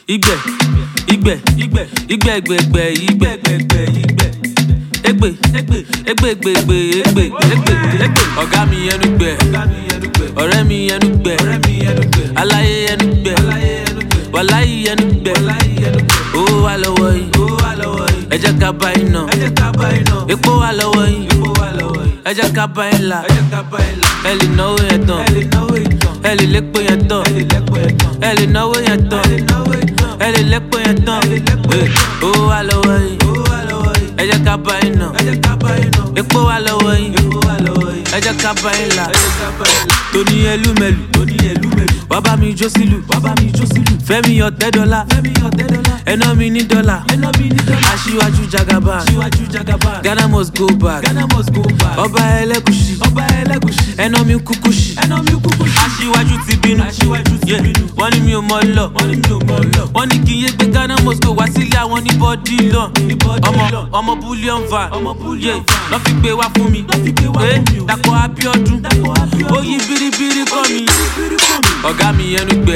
Igbe, ọ̀gá mi ẹnu gbẹ, ọ̀rẹ́ mi ẹnu gbẹ, aláyé ẹnu gbẹ, wàláyé ẹnu gbẹ, owó wà lọ́wọ́ yín, ẹ jẹ́ ká bá yín ná, epo wà lọ́wọ́ yín, ẹ jẹ́ ká bá yín là, ẹ lè náwó yẹn tán, ẹ lè lépo yẹn tán, ẹ lè náwó yẹn tán, ẹ lè lépo yẹn tán, owó wà lọ́wọ́ yín, ẹ jẹ́ ká bá yín ná, epo wà lọ́wọ́ yín, ẹ jẹ́ ká bá yín là, Tony Elumelu, wá bá mi jó sílù, Fẹ́mi $10, ẹná mi ní dọ́là, aṣíwájú Jagaban, Ghana must go back, ọba ẹlẹ́gùṣì, ẹná mi kúkúṣì, aṣíwájú ti bínú, wọ́n ní mi ò mọ̀ lọ, wọ́n ní kí n yé gbé Ghana must go wá sílé àwọn ní bọ́dí lọ, ọmọ bullion van, lọ́ fi gbé wá fún mi, Dàpọ̀ Abíọ́dún, ó yí biribiri kọ́ mi, ọ̀gá mi ẹnu gbẹ,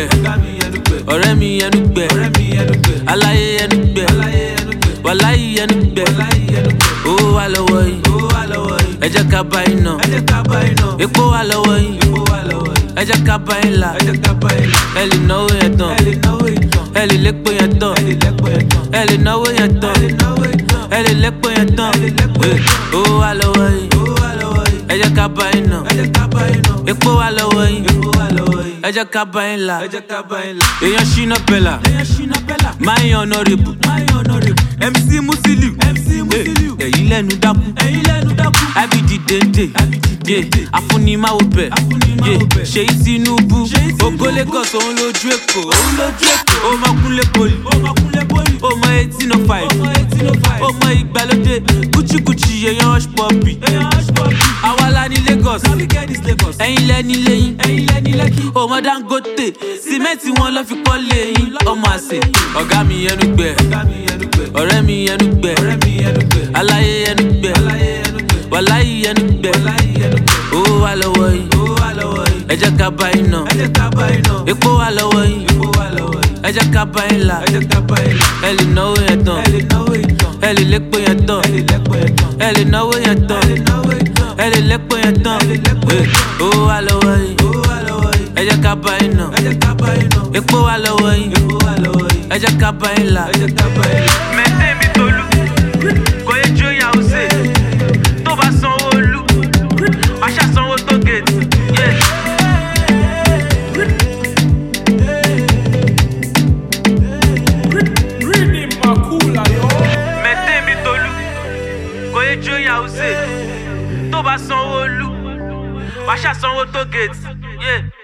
ọ̀rẹ́ mi ẹnu gbẹ, aláyé ẹnu gbẹ, wàláyé ẹnu gbẹ, owó wà lọ́wọ́ yín, ẹ jẹ́ ká bá yín ná, epo wà lọ́wọ́ yín, ẹ jẹ́ ká bá yín là, ẹ lè náwó yẹn tán, ẹ lè lépo yẹn tán, ẹ lè náwó yẹn tán, ẹ lè lépo yẹn tán, owó wà lọ́wọ́ yín, ẹ jẹ́ ká bá yín ná, epo wà lọ́wọ́ yín, ẹ jẹ́ ká bá yín là, èèyàn Shina Pellar, my honourable, MC Musiliu, ẹ̀yin lẹ́nu dákú, Abidi Dende, afúnimáwo bẹ̀, Ṣèyí Tinubu, Ògo Lagos òun lójú Èkó, ó máa kúnlé poli, ó mọ 1805, ó mọ ìgbàlódé, Gucci èèyàn hush puppy, àwa la ní Lagos, ẹ̀yin lẹ́ni lẹ́yìn, ó mọ Dangote, sìmẹ́ǹtì wọn lọ́ fi kọ́ lẹ́yìn, ọmọ àṣẹ, ọ̀gá mi ẹnu gbẹ, ọ̀rẹ́ mi ẹnu gbẹ, aláyé ẹnu gbẹ, wàláyé ẹnu gbẹ, owó wà lọ́wọ́ yín, ẹ jẹ́ ká bá yín ná, epo wà lọ́wọ́ yín, ẹ jẹ́ ká bá yín là, ẹ lè náwó yẹn tán, ẹ lè lépo yẹn tán, ẹ lè náwó yẹn tán, ẹ lè lépo yẹn tán, owó wà lọ́wọ́ yín, ẹ jẹ́ ká bá yín ná, epo wà lọ́wọ́ yín, ẹ jẹ́ ká bá yín là. Mẹ́tẹ́ mi Tolú, kò yẹ jó ìyàwó sè, tó bá sanwó olú, wàá ṣàsanwó tó gèètì. Mẹ́tẹ́ mi Tolú, kò yẹ jó ìyàwó sè, tó bá sanwó olú, wàá ṣàsanwó tó gèètì.